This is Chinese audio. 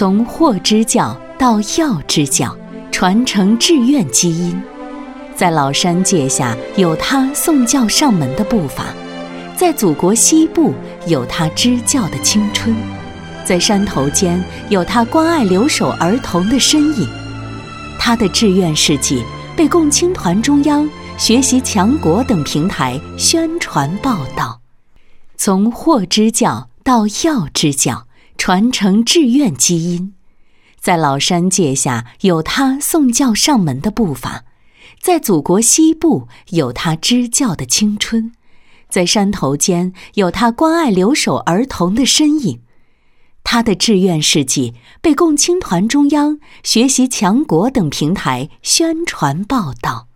从霍支教到药支教，传承志愿基因。在老山界下有他送教上门的步伐，在祖国西部有他支教的青春，在山头间有他关爱留守儿童的身影。他的志愿事迹被共青团中央、学习强国等平台宣传报道。从霍支教到药支教，传承志愿基因。在老山界下有他送教上门的步伐，在祖国西部有他支教的青春，在山头间有他关爱留守儿童的身影。他的志愿事迹被共青团中央、学习强国等平台宣传报道。